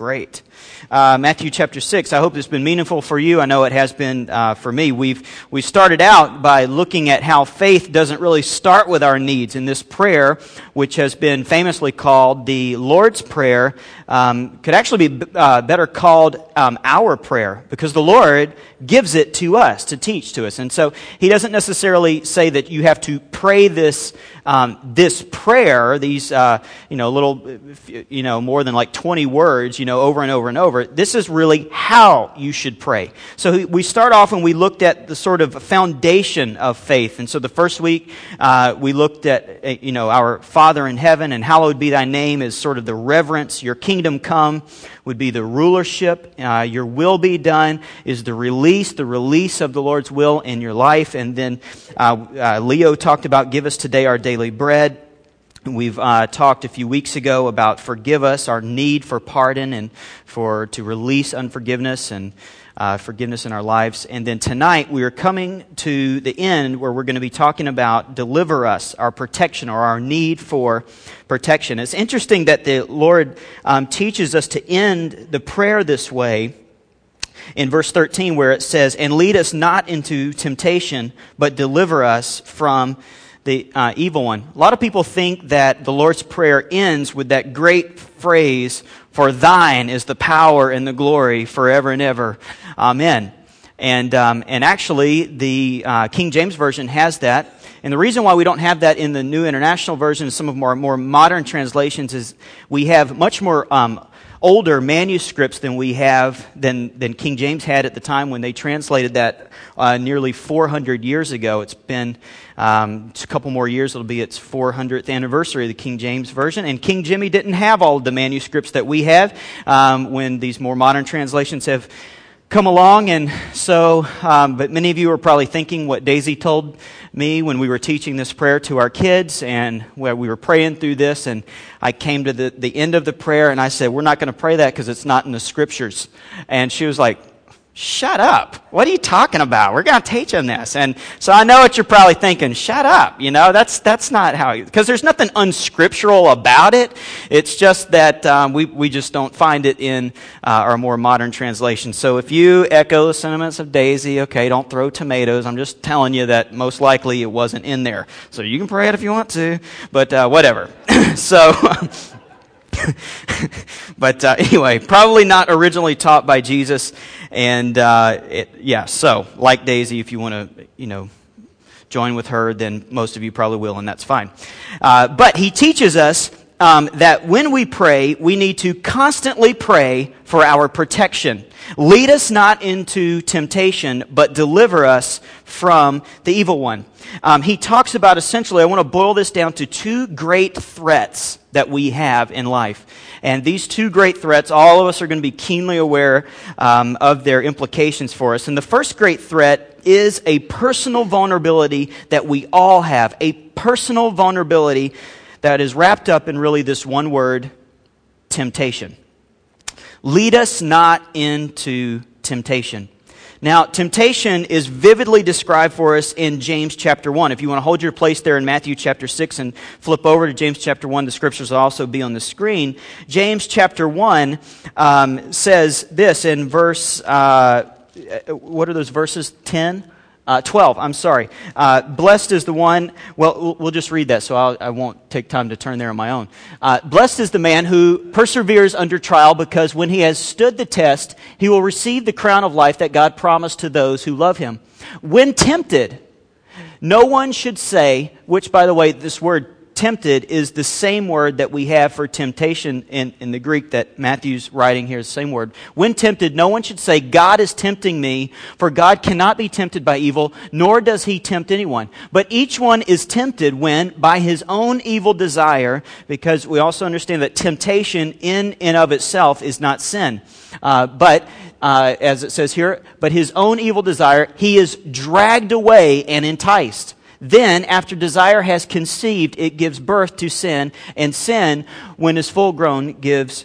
Great. Matthew chapter 6, I hope it's been meaningful for you. I know it has been for me. We started out by looking at how faith doesn't really start with our needs. In this prayer, which has been famously called the Lord's Prayer, could actually be better called our prayer, because the Lord gives it to us, to teach to us. And so He doesn't necessarily say that you have to pray this prayer, these little, more than like 20 words, over and over and over. This is really how you should pray. So we start off and we looked at the sort of foundation of faith. And so the first week we looked at our Father in heaven, and hallowed be thy name is sort of the reverence. Your kingdom come would be the rulership. Your will be done is the release of the Lord's will in your life. And then Leo talked about give us today our daily bread. We've talked a few weeks ago about forgive us, our need for pardon and to release unforgiveness and forgiveness in our lives. And then tonight we are coming to the end where we're going to be talking about deliver us, our protection or our need for protection. It's interesting that the Lord teaches us to end the prayer this way in verse 13, where it says, "And lead us not into temptation, but deliver us from the evil one." A lot of people think that the Lord's Prayer ends with that great phrase, "For thine is the power and the glory forever and ever. Amen." And actually, the King James Version has that. And the reason why we don't have that in the New International Version and some of our more modern translations is we have much more older manuscripts than King James had at the time when they translated that nearly 400 years ago. It's been a couple more years. It'll be its 400th anniversary of the King James Version. And King Jimmy didn't have all of the manuscripts that we have when these more modern translations have come along. And so, but many of you are probably thinking what Daisy told me when we were teaching this prayer to our kids, and where we were praying through this, and I came to the end of the prayer and I said, "We're not going to pray that because it's not in the scriptures." And she was like, "Shut up. What are you talking about? We're going to teach them this." And so I know what you're probably thinking. Shut up. That's not how, because there's nothing unscriptural about it. It's just that we just don't find it in our more modern translation. So if you echo the sentiments of Daisy, okay, don't throw tomatoes. I'm just telling you that most likely it wasn't in there. So you can pray it if you want to, but whatever. So... But anyway, probably not originally taught by Jesus. And so like Daisy, if you want to, join with her, then most of you probably will, and that's fine. But he teaches us that when we pray, we need to constantly pray for our protection. Lead us not into temptation, but deliver us from the evil one. He talks about, essentially, I want to boil this down to two great threats that we have in life. And these two great threats, all of us are going to be keenly aware of their implications for us. And the first great threat is a personal vulnerability that we all have. A personal vulnerability that is wrapped up in really this one word, temptation. Lead us not into temptation. Now, temptation is vividly described for us in James chapter 1. If you want to hold your place there in Matthew chapter 6 and flip over to James chapter 1, the scriptures will also be on the screen. James chapter 1 says this in verse, what are those verses, 12, I'm sorry. Blessed is the one, we'll just read that, so I won't take time to turn there on my own. Blessed is the man who perseveres under trial, because when he has stood the test, he will receive the crown of life that God promised to those who love him. When tempted, no one should say, which, by the way, this word tempted is the same word that we have for temptation in the Greek that Matthew's writing here is the same word. When tempted, no one should say, God is tempting me, for God cannot be tempted by evil, nor does he tempt anyone. But each one is tempted when, by his own evil desire, because we also understand that temptation in and of itself is not sin. But as it says here, but his own evil desire, he is dragged away and enticed. Then, after desire has conceived, it gives birth to sin, and sin, when is full grown, gives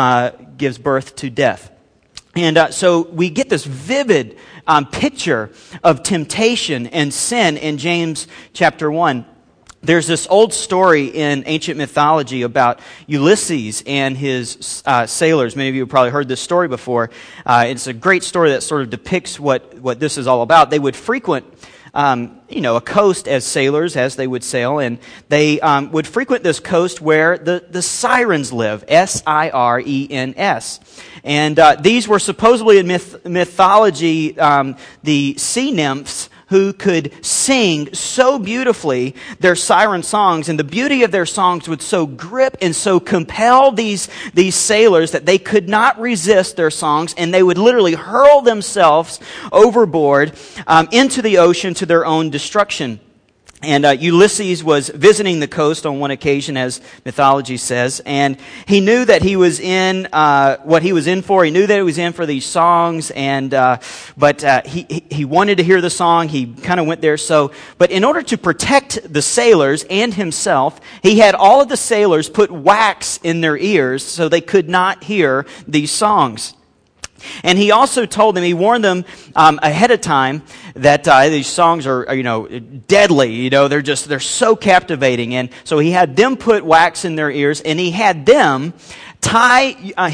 birth to death. And so we get this vivid picture of temptation and sin in James chapter 1. There's this old story in ancient mythology about Ulysses and his sailors. Many of you have probably heard this story before. It's a great story that sort of depicts what this is all about. They would frequent a coast as sailors, as they would sail, and they would frequent this coast where the Sirens live, Sirens. And these were supposedly in mythology the sea nymphs who could sing so beautifully their siren songs, and the beauty of their songs would so grip and so compel these sailors that they could not resist their songs, and they would literally hurl themselves overboard into the ocean to their own destruction. And Ulysses was visiting the coast on one occasion, as mythology says, and he knew that he was in what he was in for. He knew that he was in for these songs, and but he wanted to hear the song. He kind of went there. But in order to protect the sailors and himself, he had all of the sailors put wax in their ears so they could not hear these songs. And he also told them, he warned them ahead of time that these songs are deadly. They're so captivating. And so he had them put wax in their ears, and he had them tie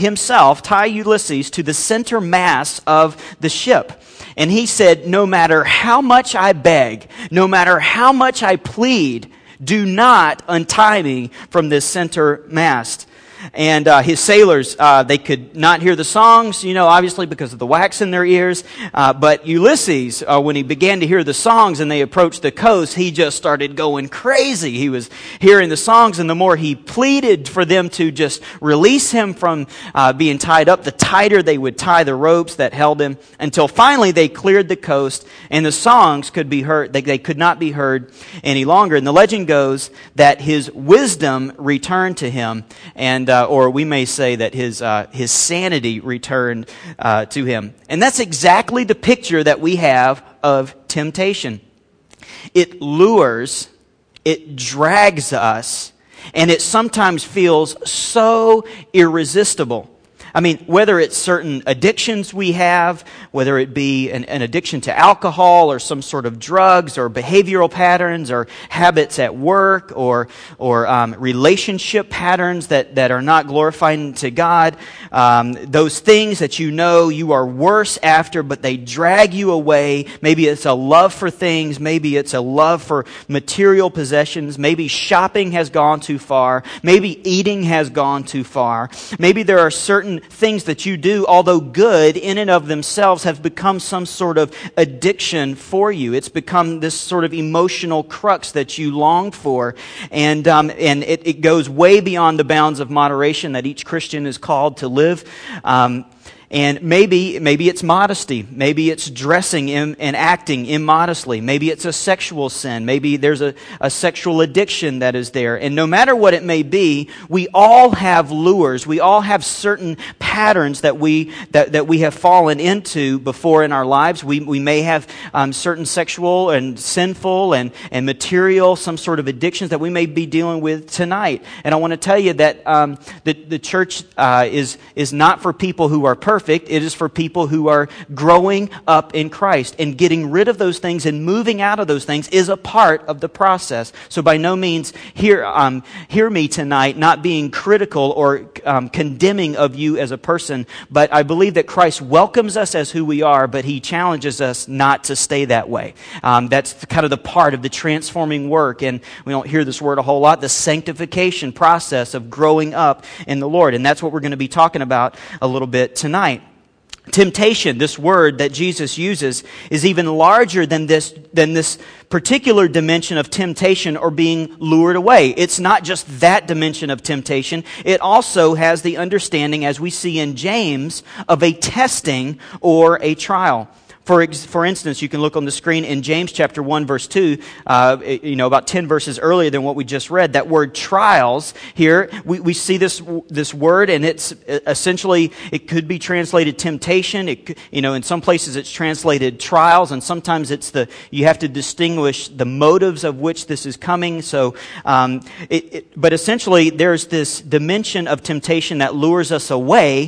Ulysses to the center mast of the ship. And he said, no matter how much I beg, no matter how much I plead, do not untie me from this center mast. And his sailors, they could not hear the songs, obviously because of the wax in their ears. But Ulysses, when he began to hear the songs and they approached the coast, he just started going crazy. He was hearing the songs, and the more he pleaded for them to just release him from being tied up, the tighter they would tie the ropes that held him, until finally they cleared the coast and the songs could be heard. They could not be heard any longer. And the legend goes that his wisdom returned to him, and or we may say that his sanity returned to him. And that's exactly the picture that we have of temptation. It lures, it drags us, and it sometimes feels so irresistible. I mean, whether it's certain addictions we have, whether it be an addiction to alcohol or some sort of drugs or behavioral patterns or habits at work or relationship patterns that are not glorifying to God, those things that you are worse after, but they drag you away. Maybe it's a love for things. Maybe it's a love for material possessions. Maybe shopping has gone too far. Maybe eating has gone too far. Maybe there are certain things that you do, although good in and of themselves, have become some sort of addiction for you. It's become this sort of emotional crux that you long for, and it goes way beyond the bounds of moderation that each Christian is called to live. And maybe it's modesty. Maybe it's dressing and acting immodestly. Maybe it's a sexual sin. Maybe there's a sexual addiction that is there. And no matter what it may be, we all have lures. We all have certain patterns that we have fallen into before in our lives. We may have certain sexual and sinful and material, some sort of addictions that we may be dealing with tonight. And I want to tell you that the church is not for people who are perfect. It is for people who are growing up in Christ, and getting rid of those things and moving out of those things is a part of the process. So by no means hear me tonight not being critical or condemning of you as a person, but I believe that Christ welcomes us as who we are, but He challenges us not to stay that way. That's kind of the part of the transforming work, and we don't hear this word a whole lot, the sanctification process of growing up in the Lord. And that's what we're going to be talking about a little bit tonight. Temptation, this word that Jesus uses, is even larger than this particular dimension of temptation or being lured away. It's not just that dimension of temptation. It also has the understanding, as we see in James, of a testing or a trial. For instance, you can look on the screen in James chapter 1, verse 2, about 10 verses earlier than what we just read. That word trials here, we see this word, and it's essentially, it could be translated temptation. In some places it's translated trials, and sometimes you have to distinguish the motives of which this is coming. So, but essentially there's this dimension of temptation that lures us away,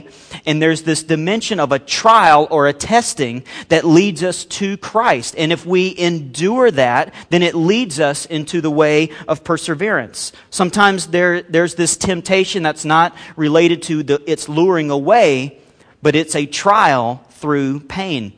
And there's this dimension of a trial or a testing that leads us to Christ. And if we endure that, then it leads us into the way of perseverance. Sometimes there's this temptation that's not related to its luring away, but it's a trial through pain.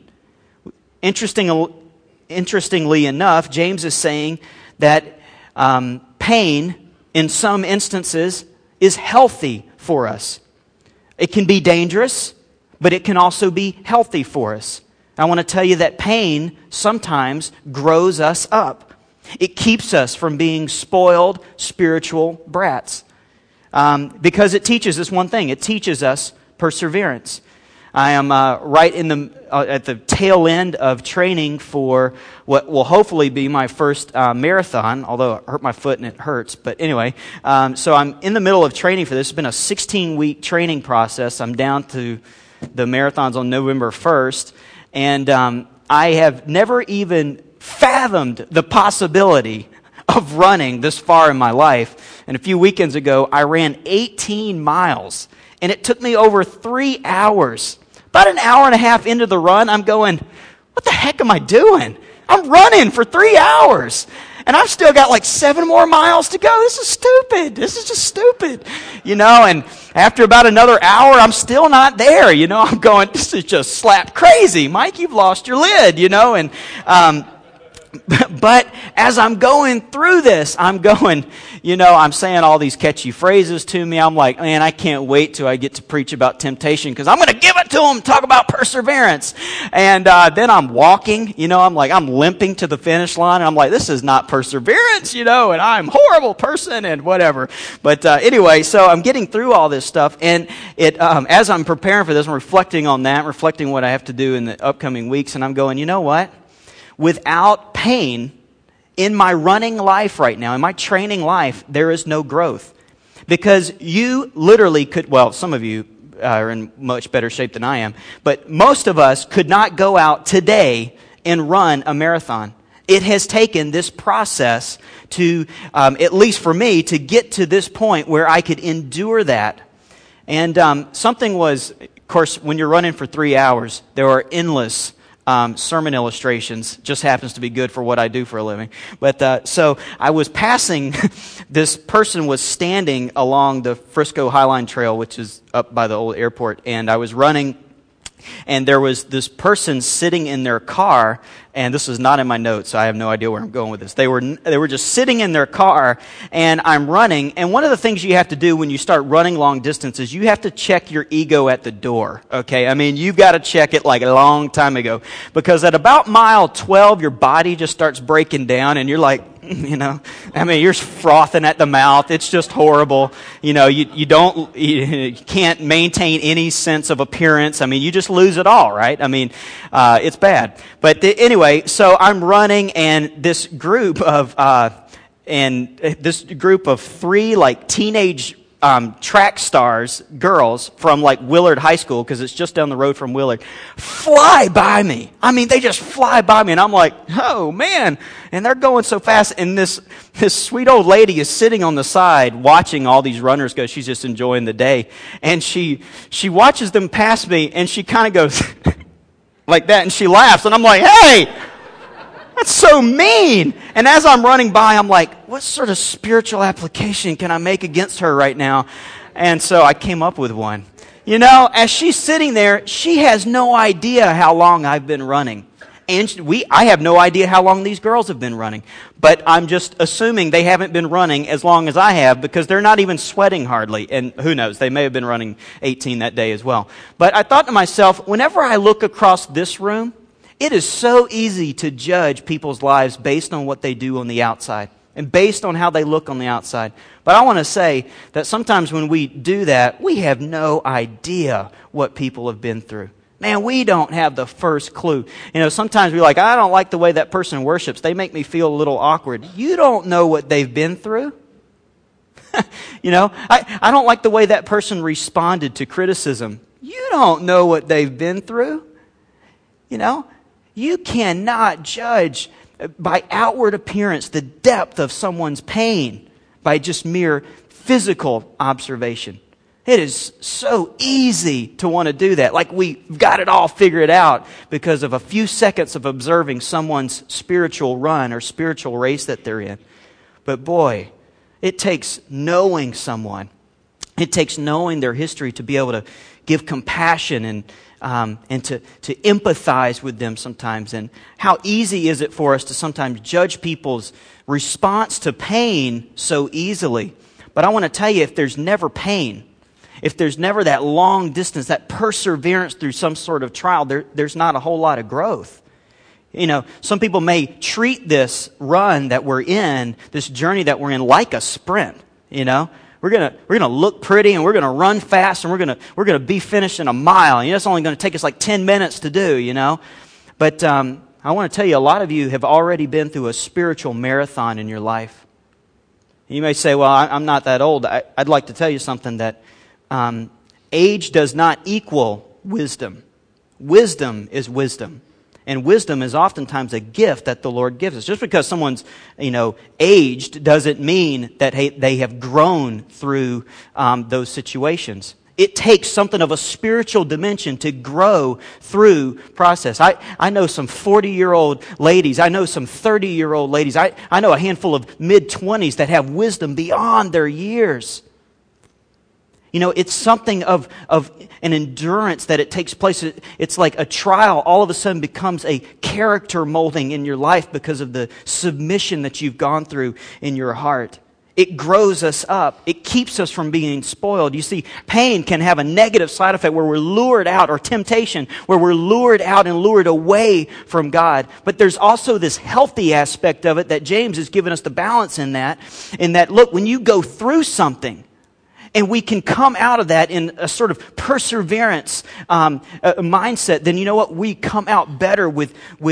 Interestingly enough, James is saying that pain, in some instances, is healthy for us. It can be dangerous, but it can also be healthy for us. I want to tell you that pain sometimes grows us up. It keeps us from being spoiled spiritual brats. Because it teaches us one thing. It teaches us perseverance. I am right in at the tail end of training for what will hopefully be my first marathon, although I hurt my foot and it hurts. But anyway, so I'm in the middle of training for this. It's been a 16-week training process. I'm down to the marathons on November 1st. And I have never even fathomed the possibility of running this far in my life. And a few weekends ago, I ran 18 miles. And it took me over 3 hours. About an hour and a half into the run, I'm going, what the heck am I doing? I'm running for 3 hours. And I've still got like 7 more miles to go. This is stupid. This is just stupid. And after about another hour, I'm still not there. I'm going, this is just slap crazy. Mike, you've lost your lid, But as I'm going through this, I'm going, I'm saying all these catchy phrases to me. I'm like, man, I can't wait till I get to preach about temptation because I'm going to give it to them, talk about perseverance. And then I'm walking, I'm limping to the finish line. And I'm like, this is not perseverance, and I'm a horrible person and whatever. But anyway, so I'm getting through all this stuff. And as I'm preparing for this, I'm reflecting on that, reflecting what I have to do in the upcoming weeks. And I'm going, you know what? Without pain in my running life right now, in my training life, there is no growth. Because you literally could, some of you are in much better shape than I am, but most of us could not go out today and run a marathon. It has taken this process to, at least for me, to get to this point where I could endure that. And something was, of course, when you're running for 3 hours, there are endless sermon illustrations. Just happens to be good for what I do for a living. But so I was passing, this person was standing along the Frisco Highline Trail, which is up by the old airport, and I was running, and there was this person sitting in their car, and this is not in my notes, so I have no idea where I'm going with this. They were just sitting in their car, and I'm running, and one of the things you have to do when you start running long distances, you have to check your ego at the door, okay? I mean, you've got to check it like a long time ago, because at about mile 12, your body just starts breaking down, and you're like, you're frothing at the mouth. It's just horrible. You can't maintain any sense of appearance. You just lose it all, right? It's bad. But anyway, so I'm running, and this group of three like teenage track stars, girls from like Willard High School, because it's just down the road from Willard, fly by me. They just fly by me, and I'm like, oh man, and they're going so fast, and this sweet old lady is sitting on the side watching all these runners go. She's just enjoying the day, and she watches them pass me, and she kind of goes like that, and she laughs, and I'm like, hey, that's so mean. And as I'm running by, I'm like, what sort of spiritual application can I make against her right now? And so I came up with one. As she's sitting there, she has no idea how long I've been running. And I have no idea how long these girls have been running. But I'm just assuming they haven't been running as long as I have, because they're not even sweating hardly. And who knows, they may have been running 18 that day as well. But I thought to myself, whenever I look across this room, it is so easy to judge people's lives based on what they do on the outside and based on how they look on the outside. But I want to say that sometimes when we do that, we have no idea what people have been through. Man, we don't have the first clue. Sometimes we're like, I don't like the way that person worships. They make me feel a little awkward. You don't know what they've been through. I don't like the way that person responded to criticism. You don't know what they've been through. You cannot judge by outward appearance the depth of someone's pain by just mere physical observation. It is so easy to want to do that. Like we've got it all figured out because of a few seconds of observing someone's spiritual run or spiritual race that they're in. But boy, it takes knowing someone. It takes knowing their history to be able to give compassion and to empathize with them sometimes. And how easy is it for us to sometimes judge people's response to pain so easily. But I want to tell you, if there's never pain, if there's never that long distance, that perseverance through some sort of trial, there's not a whole lot of growth. You know, some people may treat this run that we're in, this journey that we're in, like a sprint. You know, we're gonna look pretty and we're gonna run fast and we're gonna be finished in a mile. You know, it's only going to take us like 10 minutes to do. You know, but I want to tell you, a lot of you have already been through a spiritual marathon in your life. You may say, "Well, I'm not that old." I'd like to tell you something, that age does not equal wisdom. Wisdom is wisdom. And wisdom is oftentimes a gift that the Lord gives us. Just because someone's, aged doesn't mean that they have grown through those situations. It takes something of a spiritual dimension to grow through process. I know some 40-year-old ladies. I know some 30-year-old ladies. I know a handful of mid-20s that have wisdom beyond their years. You know, it's something of an endurance that it takes place. It's like a trial all of a sudden becomes a character molding in your life because of the submission that you've gone through in your heart. It grows us up. It keeps us from being spoiled. You see, pain can have a negative side effect where we're lured out, or temptation, where we're lured out and lured away from God. But there's also this healthy aspect of it that James has given us the balance in that, look, when you go through something, and we can come out of that in a sort of perseverance mindset, then you know what? We come out better with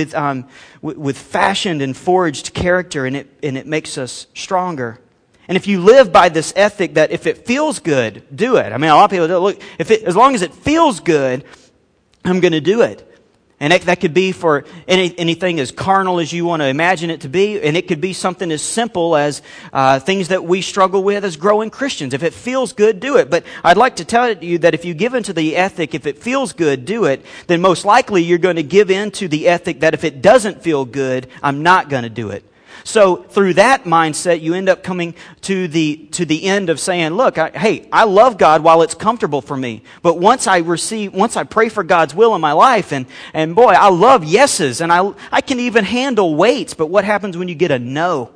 fashioned and forged character, and it makes us stronger. And if you live by this ethic that if it feels good, do it. I mean, a lot of people do. Look, as long as it feels good, I'm going to do it. And that could be for anything as carnal as you want to imagine it to be. And it could be something as simple as things that we struggle with as growing Christians. If it feels good, do it. But I'd like to tell you that if you give into the ethic, if it feels good, do it, then most likely you're going to give into the ethic that if it doesn't feel good, I'm not going to do it. So through that mindset, you end up coming to the end of saying, look, I love God while it's comfortable for me. But once I pray for God's will in my life, and boy, I love yeses, and I can even handle waits. But what happens when you get a no?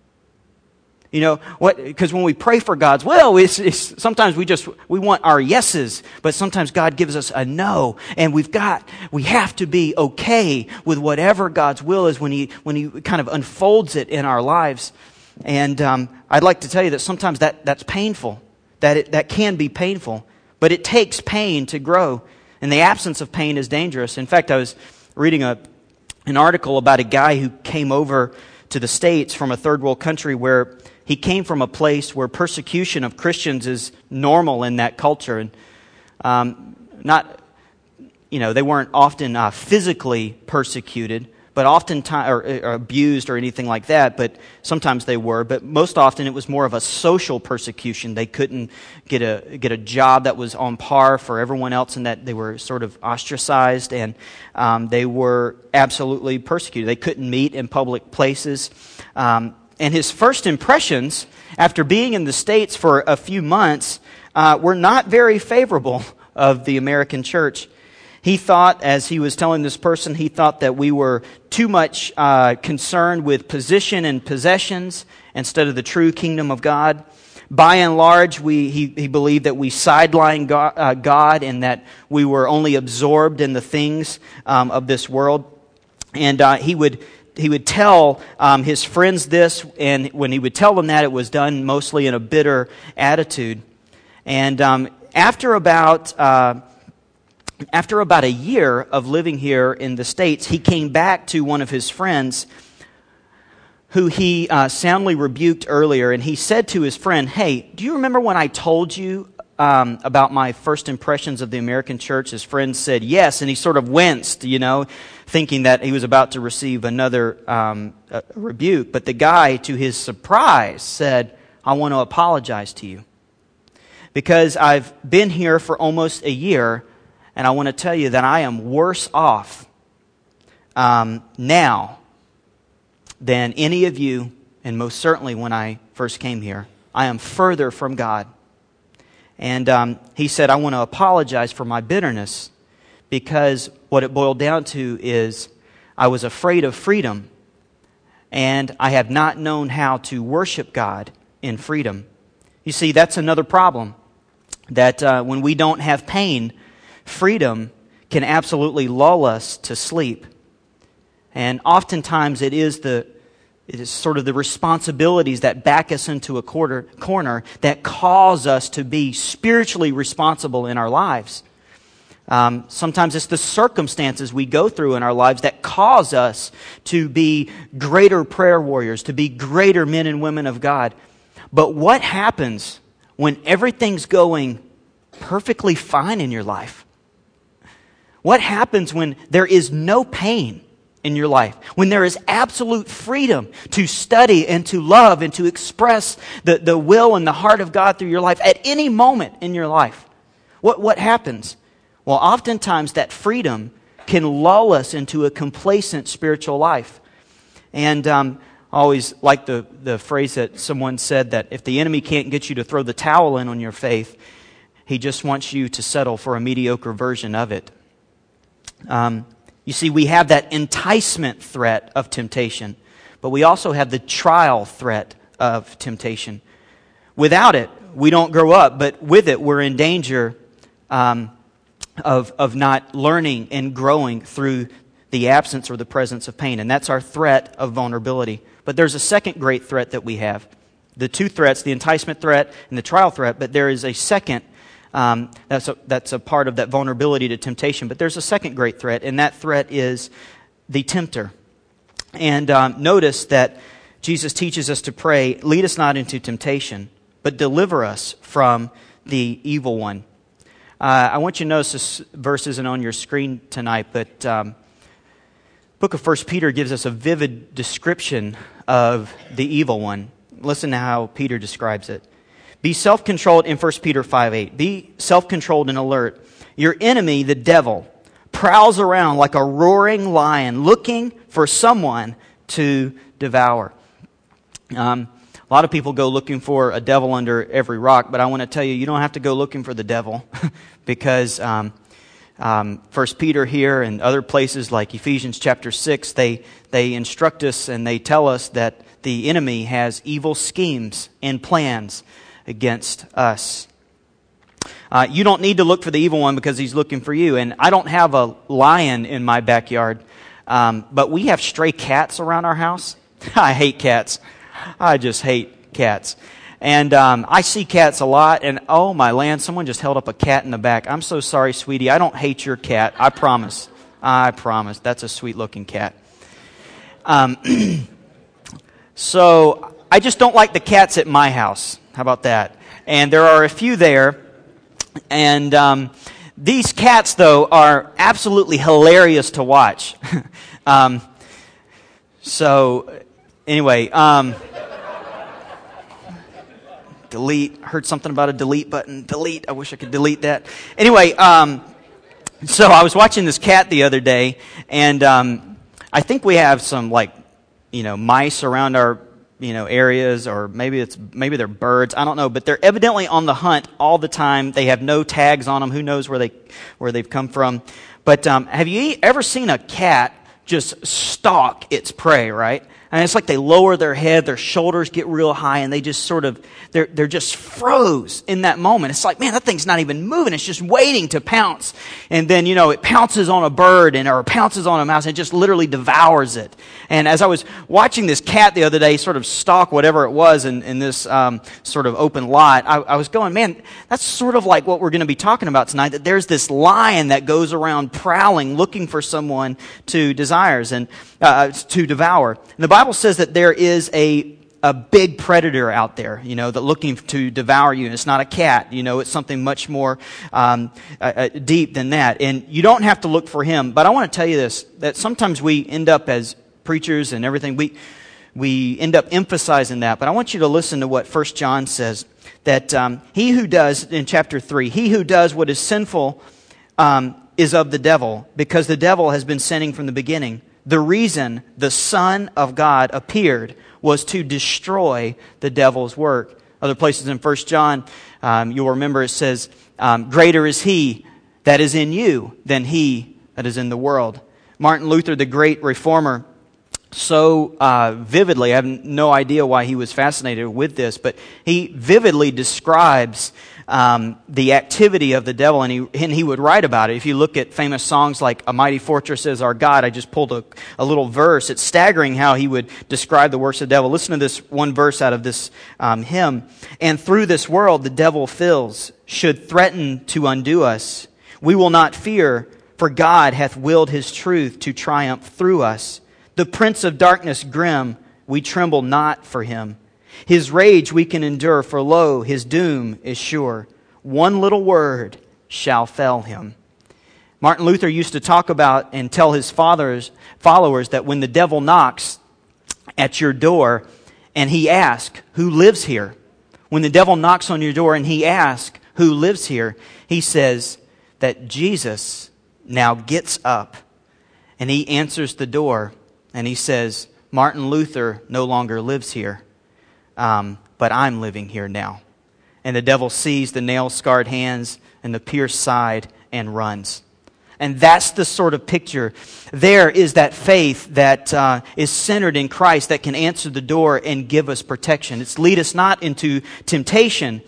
You know what? Because when we pray for God's will, it's sometimes we want our yeses, but sometimes God gives us a no, and we have to be okay with whatever God's will is when He kind of unfolds it in our lives. And I'd like to tell you that sometimes that's painful, that can be painful, but it takes pain to grow, and the absence of pain is dangerous. In fact, I was reading an article about a guy who came over to the States from a third world country where he came from a place where persecution of Christians is normal in that culture, and they weren't often physically persecuted, but oftentimes or abused or anything like that. But sometimes they were. But most often it was more of a social persecution. They couldn't get a job that was on par for everyone else, and that they were sort of ostracized, and they were absolutely persecuted. They couldn't meet in public places. And his first impressions, after being in the States for a few months, were not very favorable of the American church. He thought, as he was telling this person, he thought that we were too much concerned with position and possessions instead of the true kingdom of God. By and large, he believed that we sidelined God and that we were only absorbed in the things of this world. And he would tell his friends this, and when he would tell them that, it was done mostly in a bitter attitude. And after about a year of living here in the States, he came back to one of his friends who he soundly rebuked earlier, and he said to his friend, "Hey, do you remember when I told you about my first impressions of the American church?" His friend said yes, and he sort of winced, thinking that he was about to receive another rebuke. But the guy, to his surprise, said, "I want to apologize to you." because I've been here for almost a year, and I want to tell you that I am worse off now than any of you, and most certainly when I first came here. I am further from God. And he said, I want to apologize for my bitterness, because what it boiled down to is I was afraid of freedom, and I have not known how to worship God in freedom. You see, that's another problem, that when we don't have pain, freedom can absolutely lull us to sleep. And oftentimes it is sort of the responsibilities that back us into a corner that cause us to be spiritually responsible in our lives. Sometimes it's the circumstances we go through in our lives that cause us to be greater prayer warriors, to be greater men and women of God. But what happens when everything's going perfectly fine in your life? What happens when there is no pain in your life? When there is absolute freedom to study and to love and to express the will and the heart of God through your life at any moment in your life? What happens? Well, oftentimes that freedom can lull us into a complacent spiritual life. And I always like the phrase that someone said, that if the enemy can't get you to throw the towel in on your faith, he just wants you to settle for a mediocre version of it. You see, we have that enticement threat of temptation, but we also have the trial threat of temptation. Without it, we don't grow up, but with it, we're in danger of not learning and growing through the absence or the presence of pain. And that's our threat of vulnerability. But there's a second great threat that we have. The two threats, the enticement threat and the trial threat, but there is a second that's a part of that vulnerability to temptation. But there's a second great threat, and that threat is the tempter. And notice that Jesus teaches us to pray, lead us not into temptation, but deliver us from the evil one. I want you to notice this verse isn't on your screen tonight, but book of 1 Peter gives us a vivid description of the evil one. Listen to how Peter describes it. Be self-controlled in 1 Peter 5:8. Be self-controlled and alert. Your enemy, the devil, prowls around like a roaring lion looking for someone to devour. A lot of people go looking for a devil under every rock, but I want to tell you, you don't have to go looking for the devil because 1 Peter here and other places like Ephesians chapter 6, they instruct us and they tell us that the enemy has evil schemes and plans against us. You don't need to look for the evil one because he's looking for you. And I don't have a lion in my backyard, but we have stray cats around our house. I hate cats. I just hate cats. And I see cats a lot, and oh my land, someone just held up a cat in the back. I'm so sorry, sweetie. I don't hate your cat. I promise. I promise. That's a sweet-looking cat. So I just don't like the cats at my house. How about that? And there are a few there. And these cats, though, are absolutely hilarious to watch. So anyway, delete. Heard something about a delete button. Delete. I wish I could delete that. Anyway, so I was watching this cat the other day, and I think we have some mice around our areas, or maybe they're birds. I don't know, but they're evidently on the hunt all the time. They have no tags on them. Who knows where they've come from? But have you ever seen a cat just stalk its prey? Right? And it's like they lower their head, their shoulders get real high, and they just sort of, they're just froze in that moment. It's like, man, that thing's not even moving. It's just waiting to pounce. And then, it pounces on a bird or pounces on a mouse and it just literally devours it. And as I was watching this cat the other day sort of stalk whatever it was in this sort of open lot, I was going, man, that's sort of like what we're going to be talking about tonight, that there's this lion that goes around prowling, looking for someone to desires and to devour. And the Bible says that there is a big predator out there, that looking to devour you. And it's not a cat, it's something much more deep than that. And you don't have to look for him. But I want to tell you this, that sometimes we end up as preachers and everything, we end up emphasizing that. But I want you to listen to what 1 John says, that he who does, in chapter 3, he who does what is sinful is of the devil, because the devil has been sinning from the beginning. The reason the Son of God appeared was to destroy the devil's work. Other places in 1 John, you'll remember it says, greater is he that is in you than he that is in the world. Martin Luther, the great reformer, so vividly, I have no idea why he was fascinated with this, but he vividly describes the activity of the devil, and he would write about it. If you look at famous songs like A Mighty Fortress Is Our God, I just pulled a little verse. It's staggering how he would describe the works of the devil. Listen to this one verse out of this hymn. And through this world the devil fills, should threaten to undo us. We will not fear, for God hath willed his truth to triumph through us. The prince of darkness grim, we tremble not for him. His rage we can endure, for lo, his doom is sure. One little word shall fell him. Martin Luther used to talk about and tell his followers that when the devil knocks at your door and he asks, who lives here? When the devil knocks on your door and he asks, who lives here? He says that Jesus now gets up and he answers the door. And he says, Martin Luther no longer lives here, but I'm living here now. And the devil sees the nail-scarred hands and the pierced side and runs. And that's the sort of picture. There is that faith that is centered in Christ that can answer the door and give us protection. It's lead us not into temptation,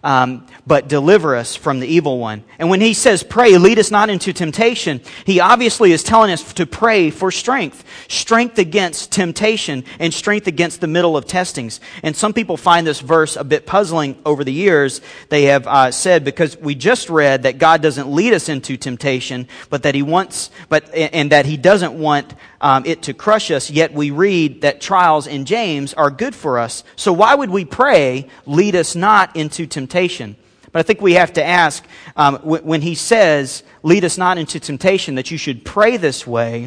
but deliver us from the evil one. And when he says pray, lead us not into temptation, he obviously is telling us to pray for strength. Strength against temptation and strength against the middle of testings. And some people find this verse a bit puzzling over the years. They have said, because we just read that God doesn't lead us into temptation, but that he wants, and that he doesn't want it to crush us, yet we read that trials in James are good for us. So why would we pray, lead us not into temptation? But I think we have to ask, when he says, lead us not into temptation, that you should pray this way,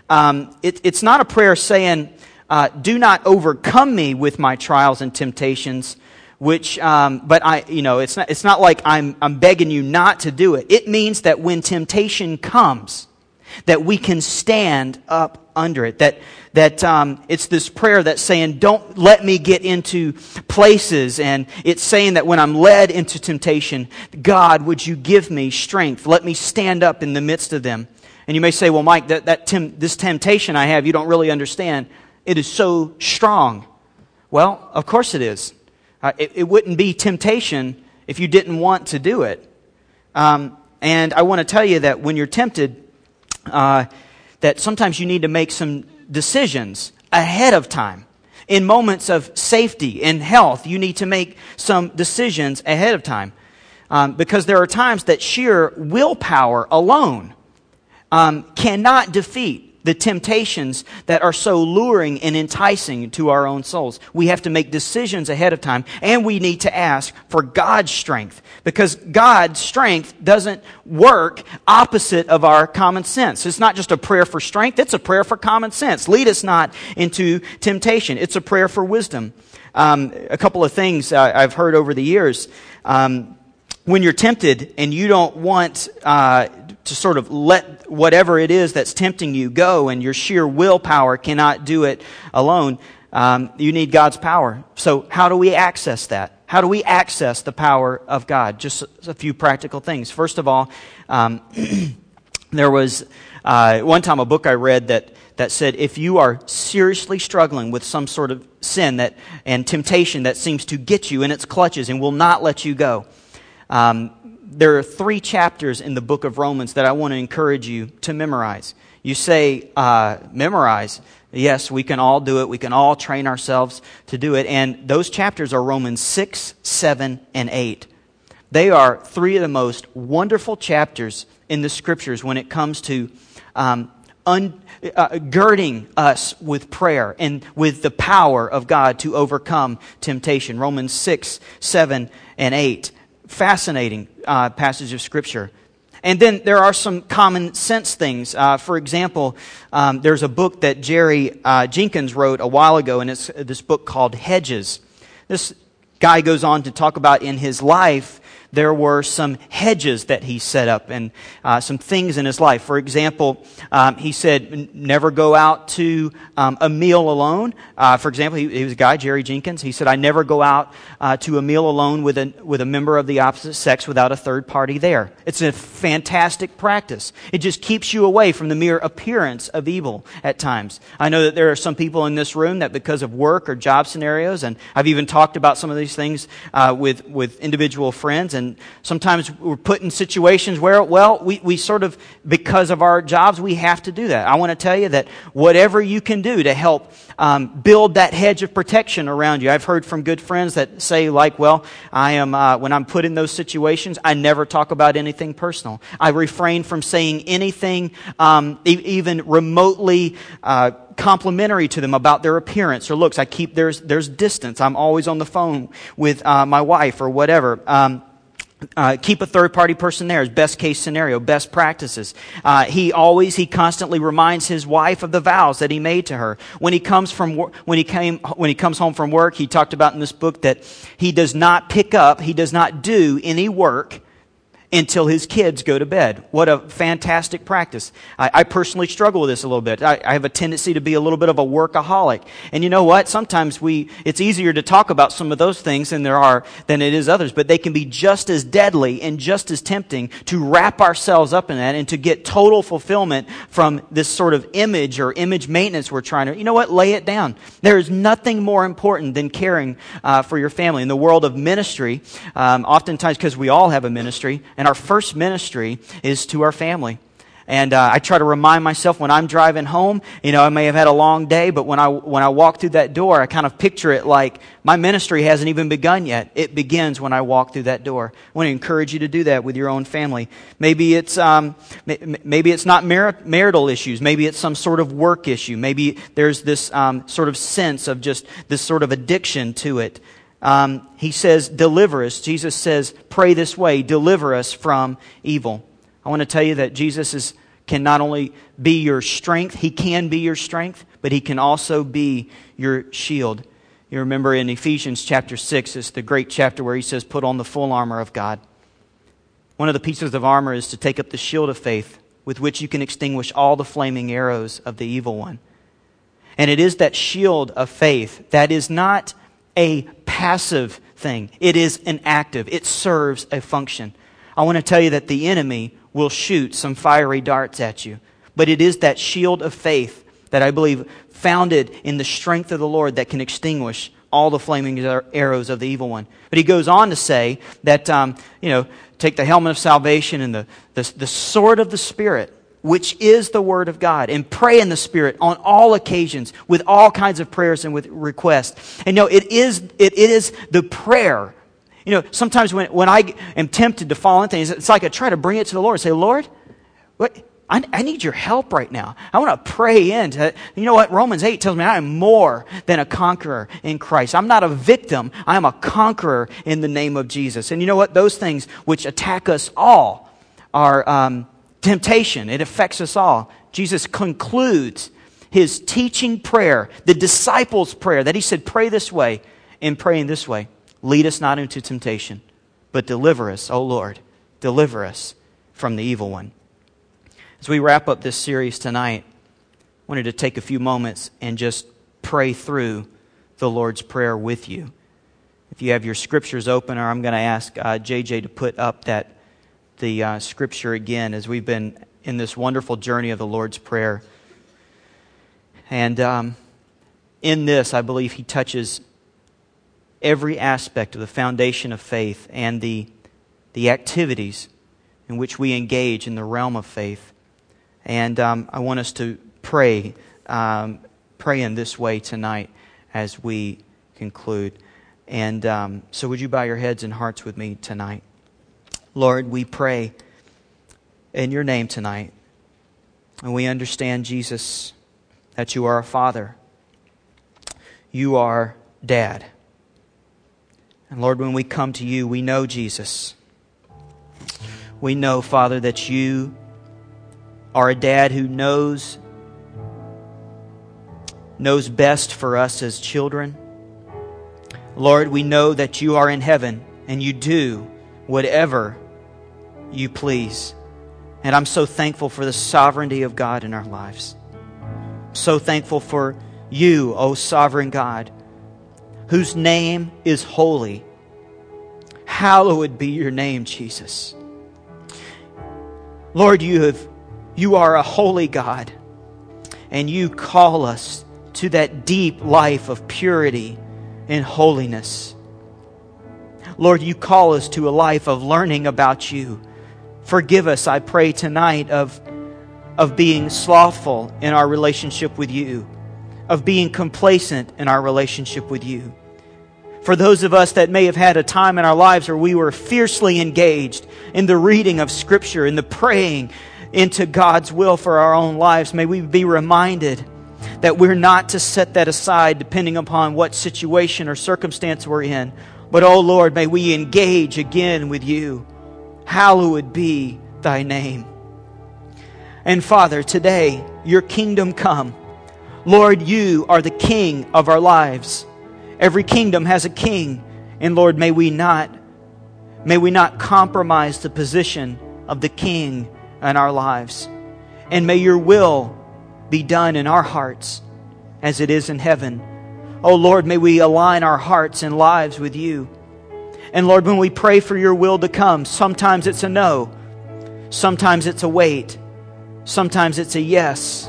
it's not a prayer saying, do not overcome me with my trials and temptations, which, but it's not like I'm begging you not to do it. It means that when temptation comes, that we can stand up under it. That it's this prayer that's saying, don't let me get into places. And it's saying that when I'm led into temptation, God, would you give me strength? Let me stand up in the midst of them. And you may say, well, Mike, this temptation I have, you don't really understand. It is so strong. Well, of course it is. It wouldn't be temptation if you didn't want to do it. And I want to tell you that when you're tempted, that sometimes you need to make some decisions ahead of time. In moments of safety and health, you need to make some decisions ahead of time. Because there are times that sheer willpower alone cannot defeat the temptations that are so luring and enticing to our own souls. We have to make decisions ahead of time, and we need to ask for God's strength, because God's strength doesn't work opposite of our common sense. It's not just a prayer for strength, it's a prayer for common sense. Lead us not into temptation. It's a prayer for wisdom. A couple of things I've heard over the years. When you're tempted and you don't want to sort of let whatever it is that's tempting you go, and your sheer willpower cannot do it alone, you need God's power. So how do we access that? How do we access the power of God? Just a few practical things. First of all, there was one time a book I read that said, if you are seriously struggling with some sort of sin and temptation that seems to get you in its clutches and will not let you go, there are 3 chapters in the book of Romans that I want to encourage you to memorize. You say, memorize. Yes, we can all do it. We can all train ourselves to do it. And those chapters are Romans 6, 7, and 8. They are 3 of the most wonderful chapters in the Scriptures when it comes to girding us with prayer and with the power of God to overcome temptation. Romans 6, 7, and 8. Fascinating passage of Scripture. And then there are some common sense things. For example, there's a book that Jerry Jenkins wrote a while ago, and it's this book called Hedges. This guy goes on to talk about in his life, there were some hedges that he set up and some things in his life. For example, he said, never go out to a meal alone. For example, he was a guy, Jerry Jenkins. He said, I never go out to a meal alone with a member of the opposite sex without a third party there. It's a fantastic practice. It just keeps you away from the mere appearance of evil at times. I know that there are some people in this room that because of work or job scenarios, and I've even talked about some of these things with individual friends, and sometimes we're put in situations where, we sort of, because of our jobs, we have to do that. I want to tell you that whatever you can do to help build that hedge of protection around you. I've heard from good friends that say, like, I am when I'm put in those situations, I never talk about anything personal. I refrain from saying anything even remotely complimentary to them about their appearance or looks. I keep there's distance. I'm always on the phone with my wife or whatever. Keep a third-party person there as best case scenario, best practices. He constantly reminds his wife of the vows that he made to her. When he comes home from work, he talked about in this book that he does not do any work until his kids go to bed. What a fantastic practice. I personally struggle with this a little bit. I have a tendency to be a little bit of a workaholic. And you know what? Sometimes it's easier to talk about some of those things than it is others, but they can be just as deadly and just as tempting to wrap ourselves up in that and to get total fulfillment from this sort of image or image maintenance we're trying to, you know what? Lay it down. There is nothing more important than caring for your family. In the world of ministry, oftentimes, because we all have a ministry, and our first ministry is to our family. And I try to remind myself when I'm driving home, I may have had a long day, but when I walk through that door, I kind of picture it like my ministry hasn't even begun yet. It begins when I walk through that door. I want to encourage you to do that with your own family. Maybe it's not marital issues. Maybe it's some sort of work issue. Maybe there's this sort of sense of just this sort of addiction to it. He says, deliver us. Jesus says, pray this way, deliver us from evil. I want to tell you that Jesus can not only be your strength, He can be your strength, but He can also be your shield. You remember in Ephesians chapter 6, it's the great chapter where He says, put on the full armor of God. One of the pieces of armor is to take up the shield of faith, with which you can extinguish all the flaming arrows of the evil one. And it is that shield of faith that is not a passive thing. It is an active. It serves a function. I want to tell you that the enemy will shoot some fiery darts at you. But it is that shield of faith that I believe founded in the strength of the Lord that can extinguish all the flaming arrows of the evil one. But he goes on to say that, take the helmet of salvation and the sword of the Spirit, which is the Word of God, and pray in the Spirit on all occasions with all kinds of prayers and with requests. And it is the prayer. Sometimes when I am tempted to fall into things, it's like I try to bring it to the Lord. Say, Lord, I need your help right now. I want to pray into, Romans 8 tells me I am more than a conqueror in Christ. I'm not a victim. I am a conqueror in the name of Jesus. And you know what? Those things which attack us all are temptation. It affects us all. Jesus concludes His teaching prayer, the disciples' prayer, that He said, pray this way, and praying this way. Lead us not into temptation, but deliver us, O Lord. Deliver us from the evil one. As we wrap up this series tonight, I wanted to take a few moments and just pray through the Lord's Prayer with you. If you have your scriptures open, or I'm going to ask JJ to put up the scripture again as we've been in this wonderful journey of the Lord's Prayer. And in this, I believe he touches every aspect of the foundation of faith and the activities in which we engage in the realm of faith. And I want us to pray in this way tonight as we conclude. And so would you bow your heads and hearts with me tonight? Lord, we pray in your name tonight. And we understand, Jesus, that you are a Father. You are Dad. And Lord, when we come to you, we know, Jesus, We know, Father, that you are a dad who knows best for us as children. Lord, we know that you are in heaven and you do whatever you please. And I'm so thankful for the sovereignty of God in our lives. So thankful for you, O sovereign God, whose name is holy. Hallowed be your name, Jesus. Lord, you are a holy God, and you call us to that deep life of purity and holiness. Lord, you call us to a life of learning about you. Forgive us, I pray tonight, of being slothful in our relationship with you, of being complacent in our relationship with you. For those of us that may have had a time in our lives where we were fiercely engaged in the reading of Scripture, in the praying into God's will for our own lives, may we be reminded that we're not to set that aside depending upon what situation or circumstance we're in. But, oh Lord, may we engage again with you. Hallowed be thy name. And Father, today, your kingdom come. Lord, you are the King of our lives. Every kingdom has a king. And Lord, may we not compromise the position of the King in our lives. And may your will be done in our hearts as it is in heaven. Oh Lord, may we align our hearts and lives with you. And Lord, when we pray for your will to come, sometimes it's a no. Sometimes it's a wait. Sometimes it's a yes.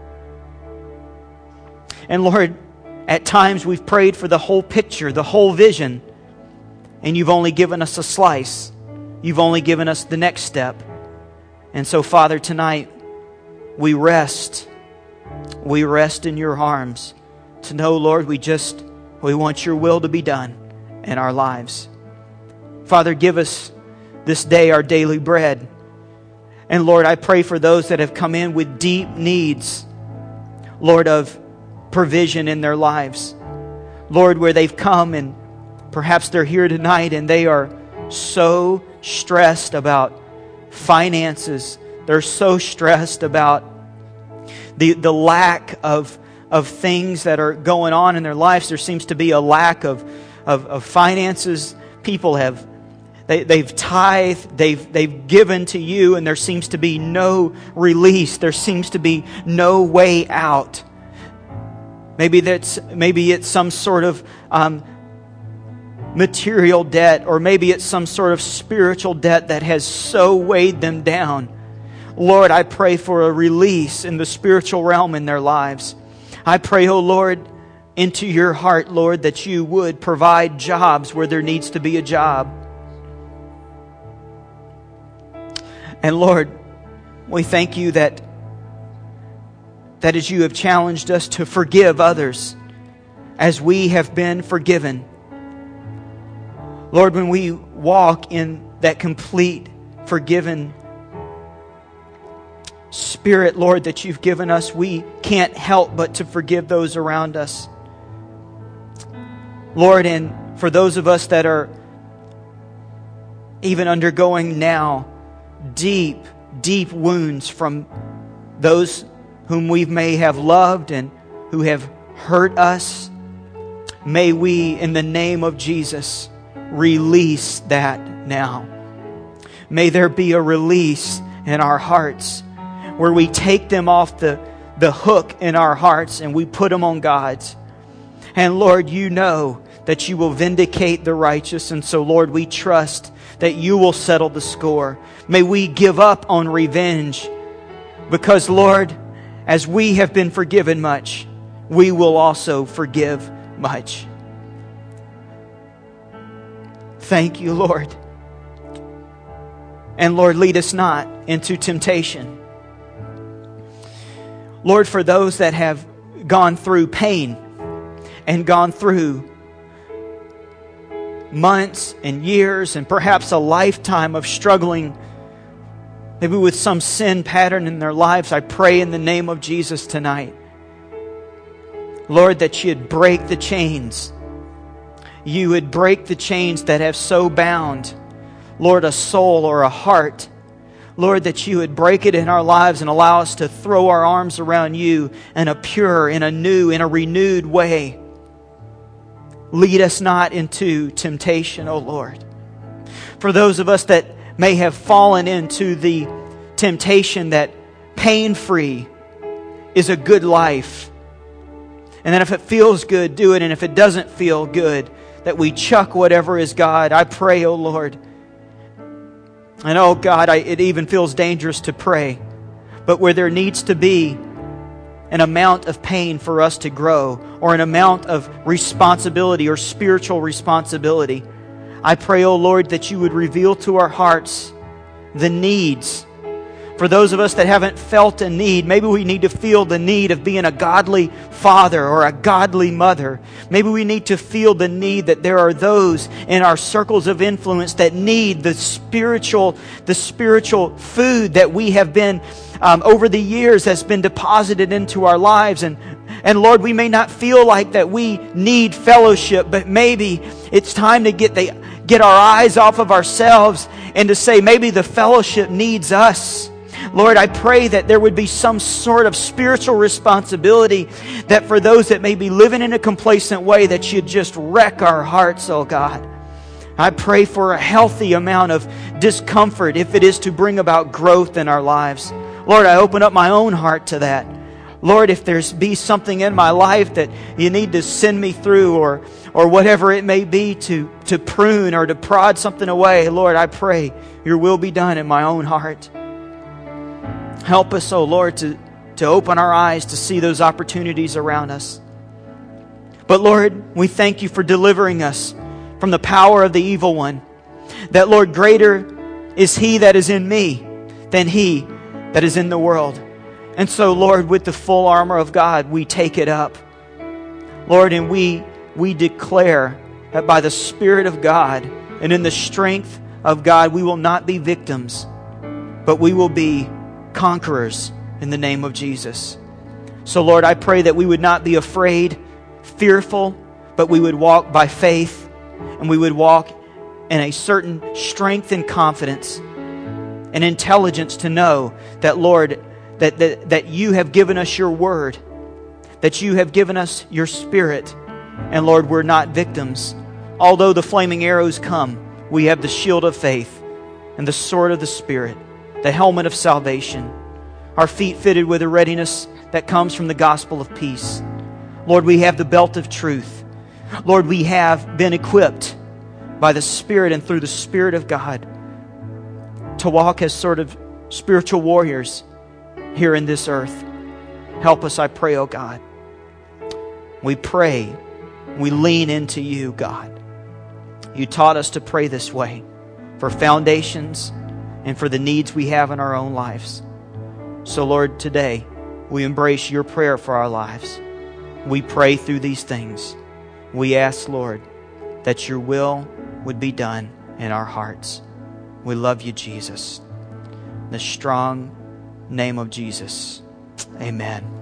And Lord, at times we've prayed for the whole picture, the whole vision, and you've only given us a slice. You've only given us the next step. And so, Father, tonight we rest. We rest in your arms to know, Lord, we want your will to be done in our lives. Father, give us this day our daily bread. And Lord, I pray for those that have come in with deep needs, Lord, of provision in their lives. Lord, where they've come and perhaps they're here tonight and they are so stressed about finances. They're so stressed about the lack of things that are going on in their lives. There seems to be a lack of finances. People they've tithed, they've given to you, and there seems to be no release. There seems to be no way out. Maybe it's some sort of material debt, or maybe it's some sort of spiritual debt that has so weighed them down. Lord, I pray for a release in the spiritual realm in their lives. I pray, oh Lord, into your heart, Lord, that you would provide jobs where there needs to be a job. And Lord, we thank you that as you have challenged us to forgive others as we have been forgiven. Lord, when we walk in that complete forgiven spirit, Lord, that you've given us, we can't help but to forgive those around us. Lord, and for those of us that are even undergoing now deep, deep wounds from those whom we may have loved and who have hurt us, may we, in the name of Jesus, release that now. May there be a release in our hearts where we take them off the hook in our hearts and we put them on God's. And Lord, you know that you will vindicate the righteous. And so, Lord, we trust that you will settle the score. May we give up on revenge because, Lord, as we have been forgiven much, we will also forgive much. Thank you, Lord. And Lord, lead us not into temptation. Lord, for those that have gone through pain and gone through months and years and perhaps a lifetime of struggling, maybe with some sin pattern in their lives, I pray in the name of Jesus tonight, Lord, that you'd break the chains. You would break the chains that have so bound, Lord, a soul or a heart Lord, that you would break it in our lives and allow us to throw our arms around you in a pure, in a new, in a renewed way. Lead us not into temptation, O Lord. For those of us that may have fallen into the temptation that pain-free is a good life, and that if it feels good, do it, and if it doesn't feel good, that we chuck whatever is God. I pray, O Lord. And oh God, it even feels dangerous to pray. But where there needs to be an amount of pain for us to grow, or an amount of responsibility or spiritual responsibility, I pray, O Lord, that you would reveal to our hearts the needs. For those of us that haven't felt a need, maybe we need to feel the need of being a godly father or a godly mother. Maybe we need to feel the need that there are those in our circles of influence that need the spiritual food that we have been, over the years, has been deposited into our lives. And Lord, we may not feel like that we need fellowship, but maybe it's time to get our eyes off of ourselves and to say maybe the fellowship needs us. Lord, I pray that there would be some sort of spiritual responsibility, that for those that may be living in a complacent way, that you'd just wreck our hearts, oh God. I pray for a healthy amount of discomfort if it is to bring about growth in our lives. Lord, I open up my own heart to that. Lord, if there's be something in my life that you need to send me through, or whatever it may be to prune or to prod something away, Lord, I pray your will be done in my own heart. Help us, oh Lord, to open our eyes to see those opportunities around us. But Lord, we thank you for delivering us from the power of the evil one. That, Lord, greater is he that is in me than he that is in the world. And so, Lord, with the full armor of God, we take it up. Lord, and we declare that by the Spirit of God and in the strength of God, we will not be victims, but we will be conquerors in the name of Jesus. So, Lord, I pray that we would not be afraid, fearful, but we would walk by faith, and we would walk in a certain strength and confidence and intelligence to know that, Lord, that you have given us your word, that you have given us your Spirit, and Lord, we're not victims. Although the flaming arrows come, we have the shield of faith and the sword of the Spirit, the helmet of salvation, our feet fitted with a readiness that comes from the gospel of peace. Lord, we have the belt of truth. Lord, we have been equipped by the Spirit and through the Spirit of God to walk as sort of spiritual warriors here in this earth. Help us, I pray, oh God. We pray, we lean into you, God. You taught us to pray this way for foundations and for the needs we have in our own lives. So, Lord, today we embrace your prayer for our lives. We pray through these things. We ask, Lord, that your will would be done in our hearts. We love you, Jesus. In the strong name of Jesus, amen.